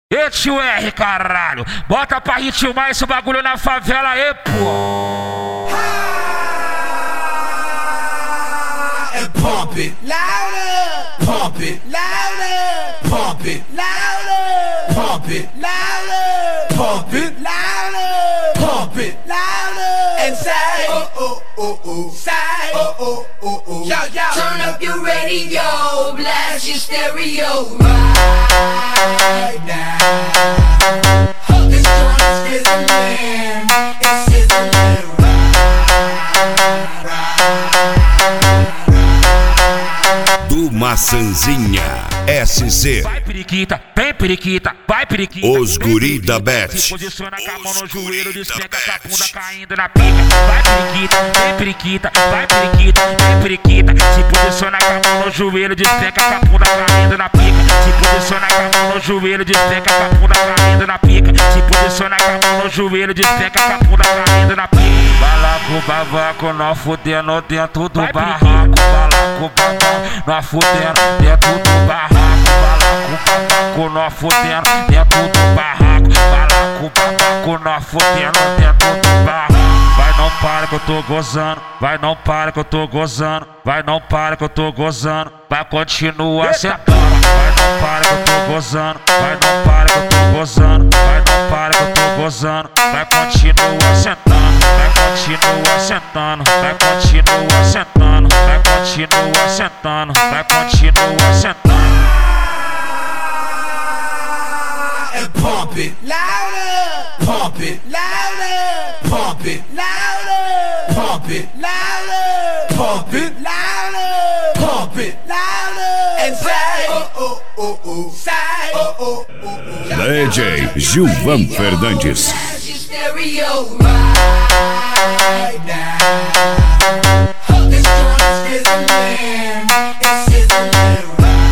E tio R, caralho, bota pra ritmar esse bagulho na favela aí, pô. And pump it louder, pump it louder, pump it louder, pump it louder, pump it louder, pump it louder, and say, oh oh oh oh, say, oh oh oh oh, yo yo. Turn up your radio, blast your stereo right now. This joint is sizzling, it's sizzling do Maçãzinha SC. Vai periquita, vem periquita, vai periquita. Os guri da Bet. Se posiciona com a mão no joelho, despenca com a bunda caindo na pica. Vai periquita, vem periquita, vai periquita, vem periquita. Se posiciona com a mão no joelho, despenca com a bunda caindo na pica. Se posiciona com a mão no joelho, despenca com a bunda caindo na pica. Se posiciona com a mão no joelho, despenca com a bunda caindo na pica. Vai lá com o babaco, nós fudendo dentro do barraco. Vai lá com o babaco, nós fudendo dentro do barraco. Vai lá com o babaco, nós fudendo dentro do barraco. Vai lá com o babaco, nós fudendo dentro do barraco. Vai, não para que eu tô gozando. Vai, não para que eu tô gozando. Vai, não para que eu tô gozando. Vai, continua sentando. Vai, não para que eu tô gozando. Vai, não para que eu tô gozando. Vai, não para que eu tô gozando. Vai, continua sentando. Vai, continua sentando. Vai, continua sentando. Vai, continua sentando. Vai, continua sentando. And pump it louder, pump it louder, pump it louder, pump it louder, pump it louder, pump it louder, and say, oh oh oh oh, say, oh oh oh oh. DJ Gilvan Fernandes. Stereo right now. This joint is sizzling, it's sizzling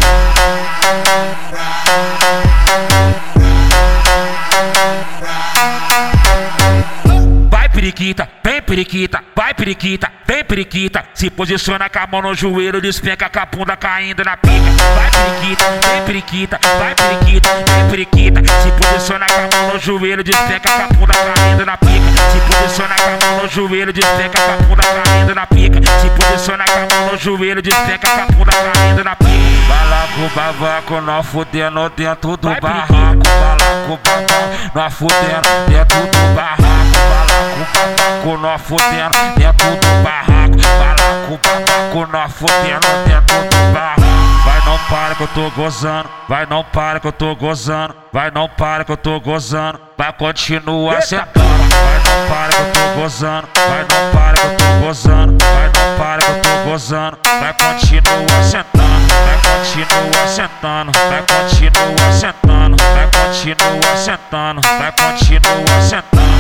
Vai periquita, vem periquita, vai periquita, vem periquita. Se posiciona com a mão no joelho, despenca com a bunda caindo na pica. Vai periquita, vem periquita, vai periquita, vem periquita. Se posiciona com a mão no joelho, despenca com a bunda caindo na pica. Se posiciona com a mão no joelho, despenca com a bunda caindo na pica. Se posiciona com a mão no joelho, despenca com a bunda caindo na pica. Vai lá com o babaco, nós fudendo dentro do barraco. Vai lá com o babaco, nós fudendo dentro do barraco. Vai lá com o babaco, nós fudendo dentro do barraco. Vai lá com o babaco, nós fudendo dentro do barraco. Vai, não para que eu tô gozando. Vai, não para que eu tô gozando. Vai, não para que eu tô gozando. Vai, continua sentando. Vai, não para que eu tô gozando. Vai, não para que eu tô gozando. Vai, não para que eu tô gozando. Vai, continua sentando. Vai, continua sentando. Vai, continua sentando. Vai, continua sentando. Vai, continua sentando.